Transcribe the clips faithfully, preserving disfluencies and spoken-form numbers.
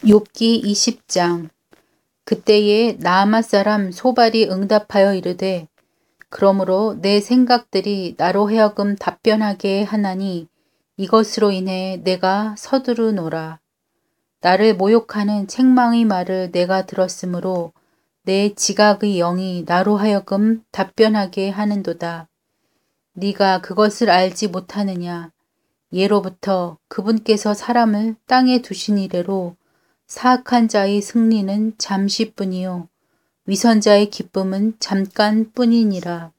욥기 이십 장. 그때에 나아마 사람 소발이 응답하여 이르되 그러므로 내 생각들이 나로 하여금 답변하게 하나니 이것으로 인해 내가 서두르노라. 나를 모욕하는 책망의 말을 내가 들었으므로 내 지각의 영이 나로 하여금 답변하게 하는도다. 네가 그것을 알지 못하느냐. 예로부터 그분께서 사람을 땅에 두신 이래로 사악한 자의 승리는 잠시뿐이요 위선자의 기쁨은 잠깐뿐이니라.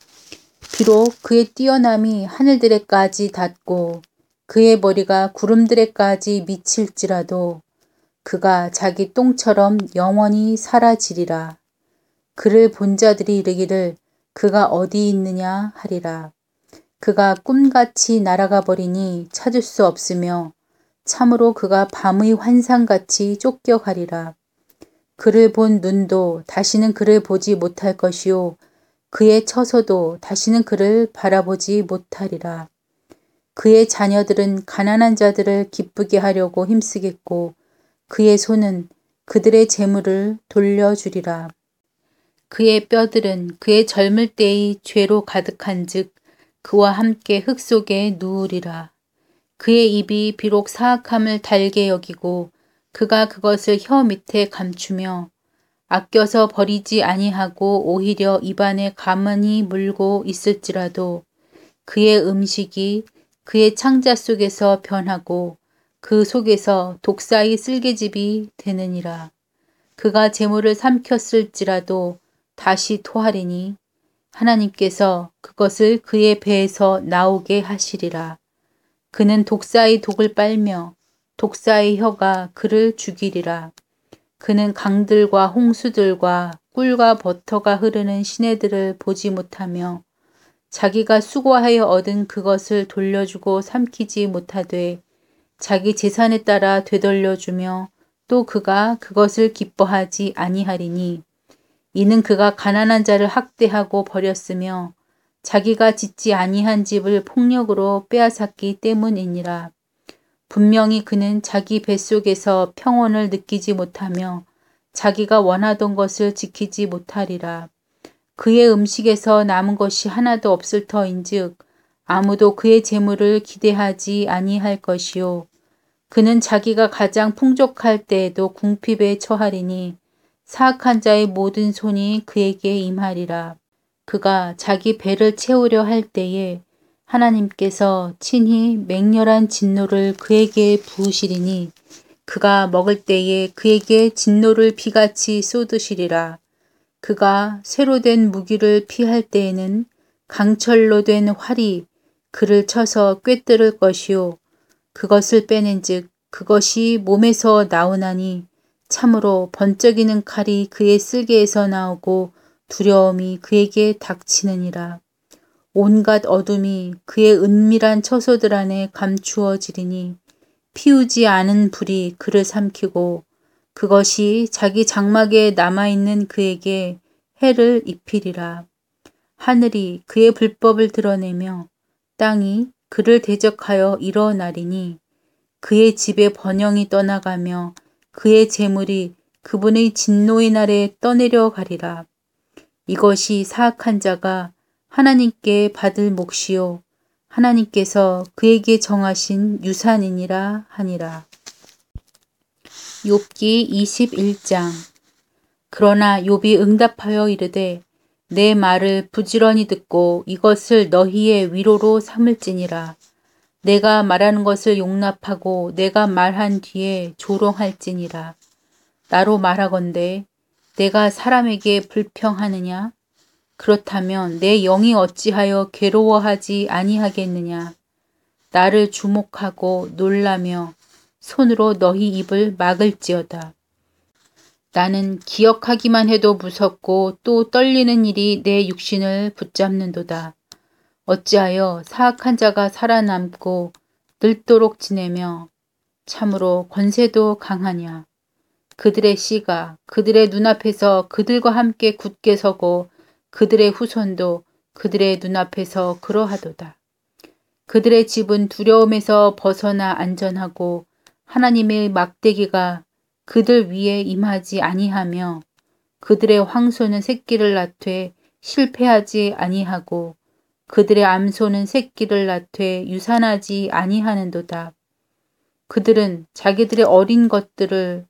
비록 그의 뛰어남이 하늘들에까지 닿고 그의 머리가 구름들에까지 미칠지라도 그가 자기 똥처럼 영원히 사라지리라. 그를 본 자들이 이르기를 그가 어디 있느냐 하리라. 그가 꿈같이 날아가 버리니 찾을 수 없으며 참으로 그가 밤의 환상같이 쫓겨가리라. 그를 본 눈도 다시는 그를 보지 못할 것이요 그의 처소도 다시는 그를 바라보지 못하리라. 그의 자녀들은 가난한 자들을 기쁘게 하려고 힘쓰겠고 그의 손은 그들의 재물을 돌려주리라. 그의 뼈들은 그의 젊을 때의 죄로 가득한즉 그와 함께 흙 속에 누우리라. 그의 입이 비록 사악함을 달게 여기고 그가 그것을 혀 밑에 감추며 아껴서 버리지 아니하고 오히려 입안에 가만히 물고 있을지라도 그의 음식이 그의 창자 속에서 변하고 그 속에서 독사의 쓸개즙이 되느니라. 그가 재물을 삼켰을지라도 다시 토하리니 하나님께서 그것을 그의 배에서 나오게 하시리라. 그는 독사의 독을 빨며 독사의 혀가 그를 죽이리라. 그는 강들과 홍수들과 꿀과 버터가 흐르는 시내들을 보지 못하며 자기가 수고하여 얻은 그것을 돌려주고 삼키지 못하되 자기 재산에 따라 되돌려주며 또 그가 그것을 기뻐하지 아니하리니 이는 그가 가난한 자를 학대하고 버렸으며 자기가 짓지 아니한 집을 폭력으로 빼앗았기 때문이니라. 분명히 그는 자기 뱃속에서 평온을 느끼지 못하며 자기가 원하던 것을 지키지 못하리라. 그의 음식에서 남은 것이 하나도 없을 터인즉 아무도 그의 재물을 기대하지 아니할 것이요 그는 자기가 가장 풍족할 때에도 궁핍에 처하리니 사악한 자의 모든 손이 그에게 임하리라. 그가 자기 배를 채우려 할 때에 하나님께서 친히 맹렬한 진노를 그에게 부으시리니 그가 먹을 때에 그에게 진노를 비같이 쏟으시리라. 그가 쇠로 된 무기를 피할 때에는 강철로 된 활이 그를 쳐서 꿰뚫을 것이요 그것을 빼낸즉 그것이 몸에서 나오나니 참으로 번쩍이는 칼이 그의 쓸개에서 나오고 두려움이 그에게 닥치느니라. 온갖 어둠이 그의 은밀한 처소들 안에 감추어지리니 피우지 않은 불이 그를 삼키고 그것이 자기 장막에 남아있는 그에게 해를 입히리라. 하늘이 그의 불법을 드러내며 땅이 그를 대적하여 일어나리니 그의 집에 번영이 떠나가며 그의 재물이 그분의 진노의 날에 떠내려 가리라. 이것이 사악한 자가 하나님께 받을 몫이요 하나님께서 그에게 정하신 유산이니라 하니라. 욥기 이십일 장. 그러나 욥이 응답하여 이르되 내 말을 부지런히 듣고 이것을 너희의 위로로 삼을지니라. 내가 말하는 것을 용납하고 내가 말한 뒤에 조롱할지니라. 나로 말하건대 내가 사람에게 불평하느냐? 그렇다면 내 영이 어찌하여 괴로워하지 아니하겠느냐? 나를 주목하고 놀라며 손으로 너희 입을 막을지어다. 나는 기억하기만 해도 무섭고 또 떨리는 일이 내 육신을 붙잡는도다. 어찌하여 사악한 자가 살아남고 늙도록 지내며 참으로 권세도 강하냐. 그들의 씨가 그들의 눈앞에서 그들과 함께 굳게 서고 그들의 후손도 그들의 눈앞에서 그러하도다. 그들의 집은 두려움에서 벗어나 안전하고 하나님의 막대기가 그들 위에 임하지 아니하며 그들의 황소는 새끼를 낳되 실패하지 아니하고 그들의 암소는 새끼를 낳되 유산하지 아니하는도다. 그들은 자기들의 어린 것들을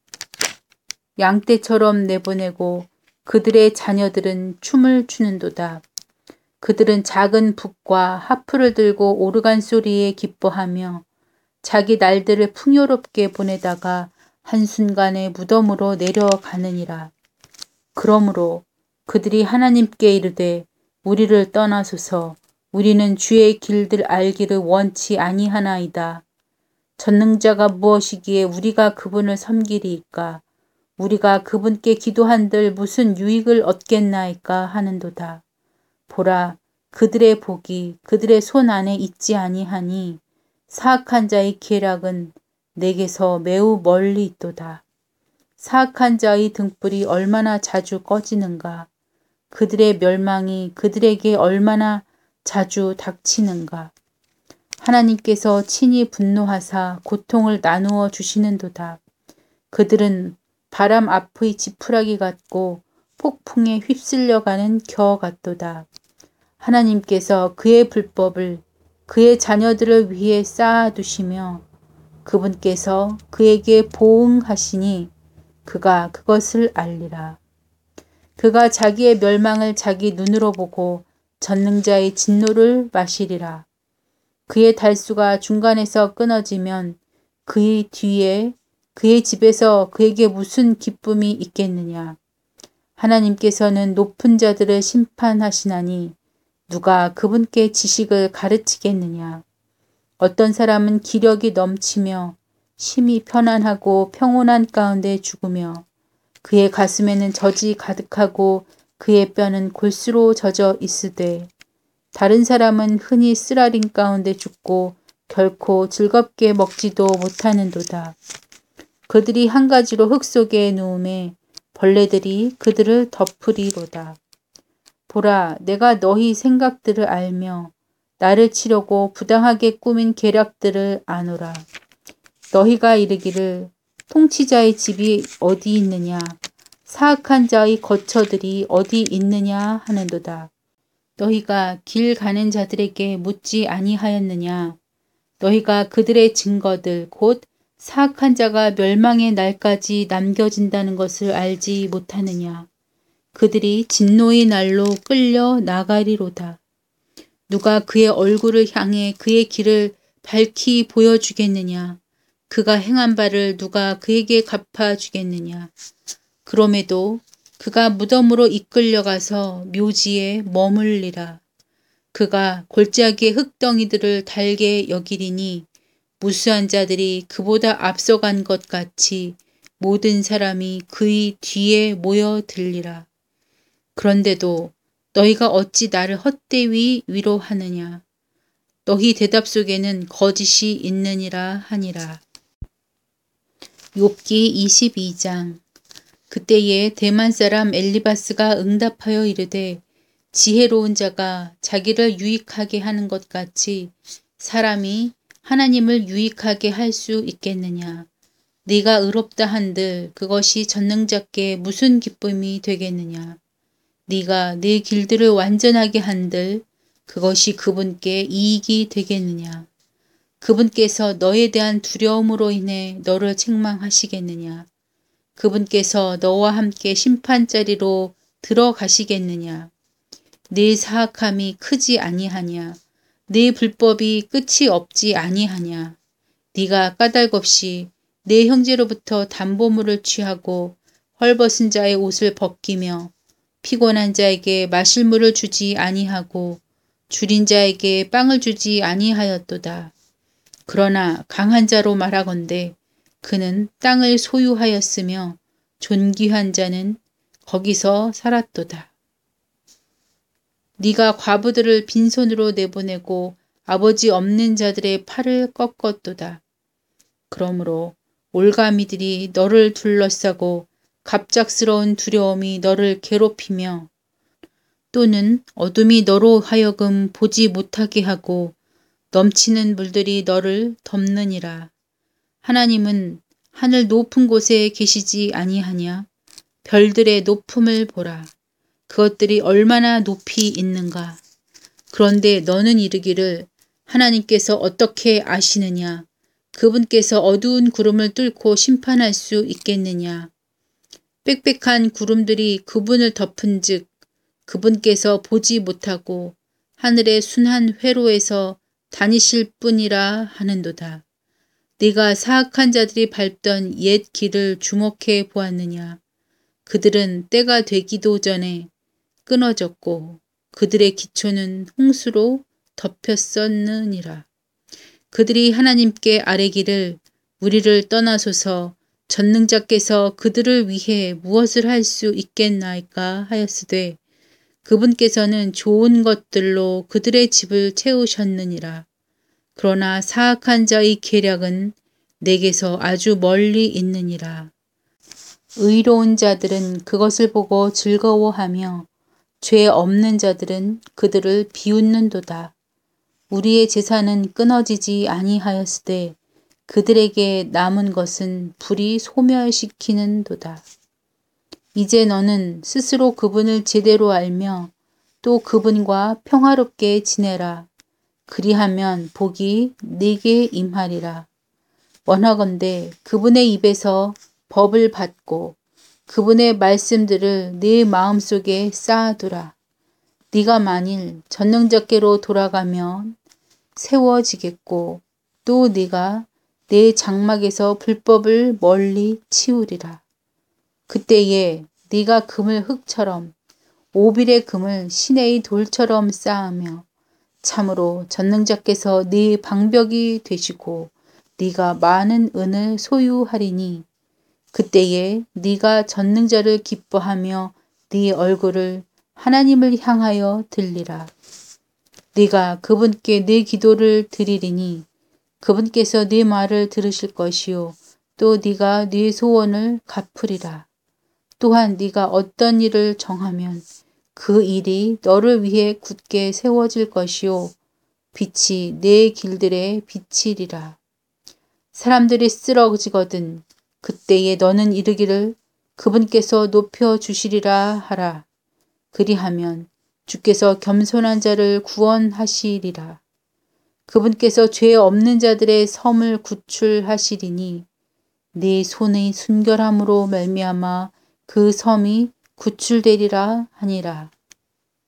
양떼처럼 내보내고 그들의 자녀들은 춤을 추는도다. 그들은 작은 북과 하프를 들고 오르간 소리에 기뻐하며 자기 날들을 풍요롭게 보내다가 한순간에 무덤으로 내려가느니라. 그러므로 그들이 하나님께 이르되 우리를 떠나소서 우리는 주의 길들 알기를 원치 아니하나이다. 전능자가 무엇이기에 우리가 그분을 섬기리이까? 우리가 그분께 기도한들 무슨 유익을 얻겠나이까 하는도다. 보라, 그들의 복이 그들의 손 안에 있지 아니하니 사악한 자의 계략은 내게서 매우 멀리 있도다. 사악한 자의 등불이 얼마나 자주 꺼지는가? 그들의 멸망이 그들에게 얼마나 자주 닥치는가? 하나님께서 친히 분노하사 고통을 나누어 주시는도다. 그들은 바람 앞의 지푸라기 같고 폭풍에 휩쓸려가는 겨 같도다. 하나님께서 그의 불법을 그의 자녀들을 위해 쌓아두시며 그분께서 그에게 보응하시니 그가 그것을 알리라. 그가 자기의 멸망을 자기 눈으로 보고 전능자의 진노를 마시리라. 그의 달수가 중간에서 끊어지면 그의 뒤에 그의 집에서 그에게 무슨 기쁨이 있겠느냐. 하나님께서는 높은 자들을 심판하시나니 누가 그분께 지식을 가르치겠느냐. 어떤 사람은 기력이 넘치며 심히 편안하고 평온한 가운데 죽으며 그의 가슴에는 젖이 가득하고 그의 뼈는 골수로 젖어 있으되 다른 사람은 흔히 쓰라린 가운데 죽고 결코 즐겁게 먹지도 못하는도다. 그들이 한 가지로 흙 속에 누움에 벌레들이 그들을 덮으리로다. 보라, 내가 너희 생각들을 알며 나를 치려고 부당하게 꾸민 계략들을 아노라. 너희가 이르기를 통치자의 집이 어디 있느냐, 사악한 자의 거처들이 어디 있느냐 하는도다. 너희가 길 가는 자들에게 묻지 아니하였느냐. 너희가 그들의 증거들 곧 사악한 자가 멸망의 날까지 남겨진다는 것을 알지 못하느냐. 그들이 진노의 날로 끌려 나가리로다. 누가 그의 얼굴을 향해 그의 길을 밝히 보여주겠느냐. 그가 행한 바를 누가 그에게 갚아주겠느냐. 그럼에도 그가 무덤으로 이끌려가서 묘지에 머물리라. 그가 골짜기의 흙덩이들을 달게 여기리니 무수한 자들이 그보다 앞서간 것 같이 모든 사람이 그의 뒤에 모여들리라. 그런데도 너희가 어찌 나를 헛되이 위로하느냐. 너희 대답 속에는 거짓이 있느니라 하니라. 욥기 이십이 장. 그때에 대만 사람 엘리바스가 응답하여 이르되 지혜로운 자가 자기를 유익하게 하는 것 같이 사람이 하나님을 유익하게 할 수 있겠느냐. 네가 의롭다 한들 그것이 전능자께 무슨 기쁨이 되겠느냐. 네가 네 길들을 완전하게 한들 그것이 그분께 이익이 되겠느냐. 그분께서 너에 대한 두려움으로 인해 너를 책망하시겠느냐. 그분께서 너와 함께 심판자리로 들어가시겠느냐. 네 사악함이 크지 아니하냐. 네 불법이 끝이 없지 아니하냐. 네가 까닭없이 네 형제로부터 담보물을 취하고 헐벗은 자의 옷을 벗기며 피곤한 자에게 마실 물을 주지 아니하고 줄인 자에게 빵을 주지 아니하였도다. 그러나 강한 자로 말하건대 그는 땅을 소유하였으며 존귀한 자는 거기서 살았도다. 네가 과부들을 빈손으로 내보내고 아버지 없는 자들의 팔을 꺾었도다. 그러므로 올가미들이 너를 둘러싸고 갑작스러운 두려움이 너를 괴롭히며 또는 어둠이 너로 하여금 보지 못하게 하고 넘치는 물들이 너를 덮느니라. 하나님은 하늘 높은 곳에 계시지 아니하냐? 별들의 높음을 보라. 그것들이 얼마나 높이 있는가? 그런데 너는 이르기를 하나님께서 어떻게 아시느냐? 그분께서 어두운 구름을 뚫고 심판할 수 있겠느냐? 빽빽한 구름들이 그분을 덮은 즉 그분께서 보지 못하고 하늘의 순한 회로에서 다니실 뿐이라 하는도다. 네가 사악한 자들이 밟던 옛 길을 주목해 보았느냐? 그들은 때가 되기도 전에 끊어졌고 그들의 기초는 홍수로 덮였었느니라. 그들이 하나님께 아뢰기를 우리를 떠나소서 전능자께서 그들을 위해 무엇을 할 수 있겠나이까 하였으되 그분께서는 좋은 것들로 그들의 집을 채우셨느니라. 그러나 사악한 자의 계략은 내게서 아주 멀리 있느니라. 의로운 자들은 그것을 보고 즐거워하며 죄 없는 자들은 그들을 비웃는도다. 우리의 제사는 끊어지지 아니하였으되 그들에게 남은 것은 불이 소멸시키는도다. 이제 너는 스스로 그분을 제대로 알며 또 그분과 평화롭게 지내라. 그리하면 복이 네게 임하리라. 원하건대 그분의 입에서 법을 받고 그분의 말씀들을 네 마음속에 쌓아두라. 네가 만일 전능자께로 돌아가면 세워지겠고 또 네가 내 장막에서 불법을 멀리 치우리라. 그때에 네가 금을 흙처럼 오빌의 금을 시내의 돌처럼 쌓으며 참으로 전능자께서 네 방벽이 되시고 네가 많은 은을 소유하리니 그때에 네가 전능자를 기뻐하며 네 얼굴을 하나님을 향하여 들리라. 네가 그분께 네 기도를 드리리니 그분께서 네 말을 들으실 것이요 또 네가 네 소원을 갚으리라. 또한 네가 어떤 일을 정하면 그 일이 너를 위해 굳게 세워질 것이요 빛이 내 길들에 비치리라. 사람들이 쓰러지거든 그때에 너는 이르기를 그분께서 높여주시리라 하라. 그리하면 주께서 겸손한 자를 구원하시리라. 그분께서 죄 없는 자들의 섬을 구출하시리니 네 손의 순결함으로 말미암아 그 섬이 구출되리라 하니라.